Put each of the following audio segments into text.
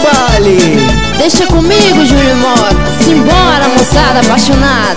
baile. Deixa comigo, Júnior Mota. Simbora, moçada apaixonada.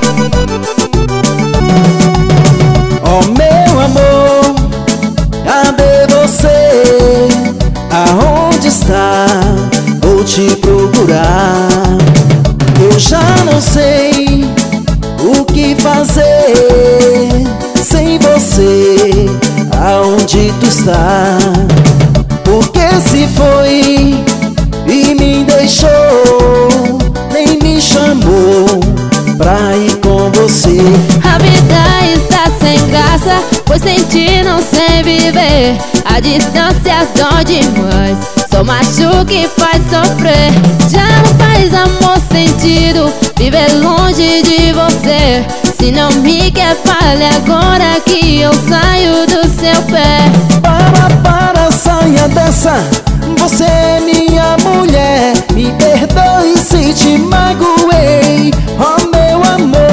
Oh meu amor, cadê você? Aonde está? Vou te procurar. Eu já não sei o que fazer sem você. Aonde tu está? Porque se foi e me deixou, nem me chamou pra ir com você. A vida está sem graça, pois sem ti não sei viver. A distância dói demais, só machuca e faz sofrer. Já não faz amor sentido viver longe de você. Se não me quer, fale agora que eu saio do seu pé. Para, saia dessa. Você é minha mulher. Me perdoe se te magoei, oh meu amor.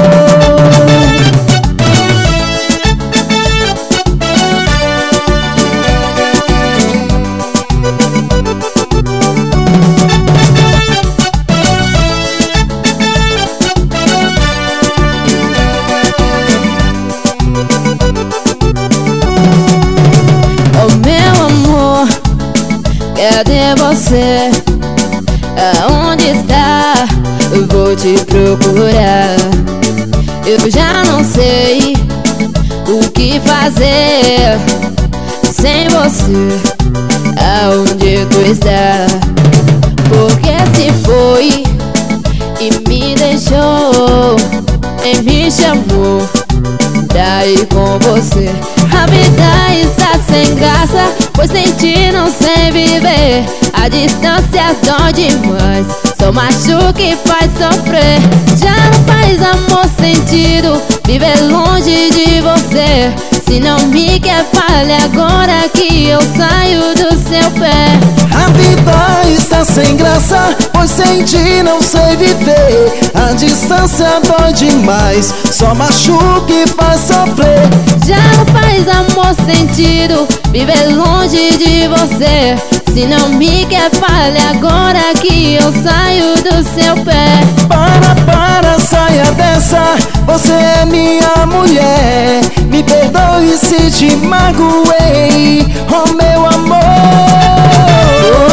Cadê você? Aonde está? Eu vou te procurar. Eu já não sei o que fazer sem você. Aonde tu está? Porque se foi e me deixou, nem me chamou pra ir com você. A vida está sem graça, pois sem ti não sei viver. A distância dói demais, só machuca e faz sofrer. Já não faz amor sentido viver longe de você. Se não me quer, fale agora que eu saio do seu pé. A vida está sem graça, pois sem ti não sei viver. A distância dói demais, só machuca e faz sofrer. Já não faz amor sentido viver longe de você. Se não me quer, fale agora que eu saio do seu pé. Para, saia dessa. Você é minha mulher. Me perdoe se te magoei, oh meu amor.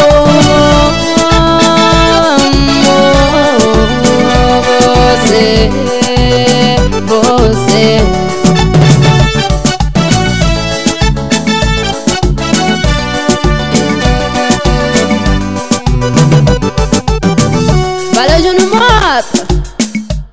Você